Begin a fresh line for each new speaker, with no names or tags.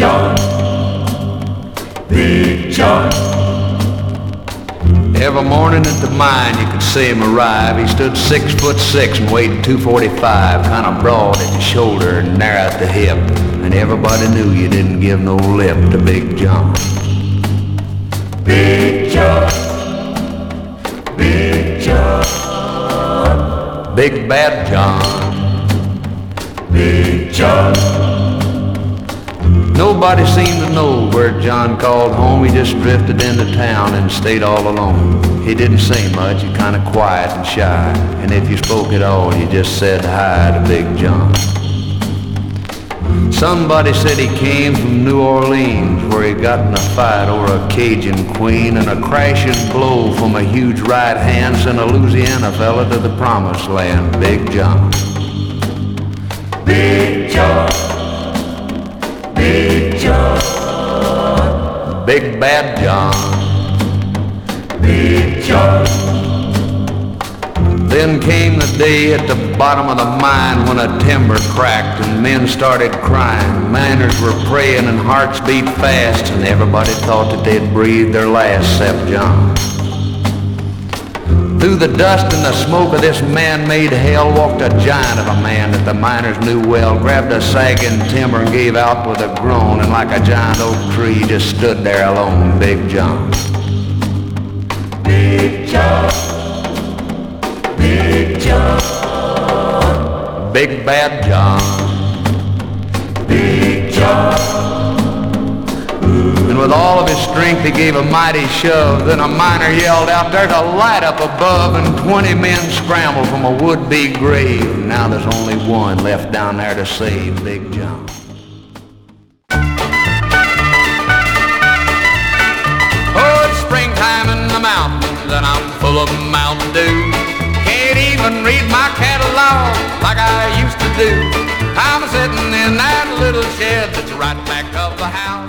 John, Big John.
Every morning at the mine you could see him arrive. He stood 6'6" and weighed 245, kind of broad at the shoulder and narrow at the hip. And everybody knew you didn't give no lip to Big John.
Big John, Big John.
Big Bad John,
Big John.
Nobody seemed to know where John called home. He just drifted into town and stayed all alone. He didn't say much, he kind of quiet and shy. And if you spoke at all, you just said hi to Big John. Somebody said he came from New Orleans, where he got in a fight over a Cajun queen, and a crashing blow from a huge right hand sent a Louisiana fella to the promised land. Big John,
Big John, Big John.
Big Bad John,
Big John.
Then came the day at the bottom of the mine when a timber cracked and men started crying. Miners were praying and hearts beat fast, and everybody thought that they'd breathed their last except John. Through the dust and the smoke of this man-made hell walked a giant of a man that the miners knew well, grabbed a sagging timber and gave out with a groan, and like a giant oak tree he just stood there alone. Big John,
Big John, Big John.
Big Bad John,
Big John.
and with all of his strength he gave a mighty shove. Then a miner yelled out, "There's a light up above," and 20 men scrambled from a would-be grave. Now there's only one left down there to save Big John. Oh, it's springtime in the mountains and I'm full of Mountain Dew. Can't even read my catalog like I used to do. I'm sitting in that little shed that's right back of the house.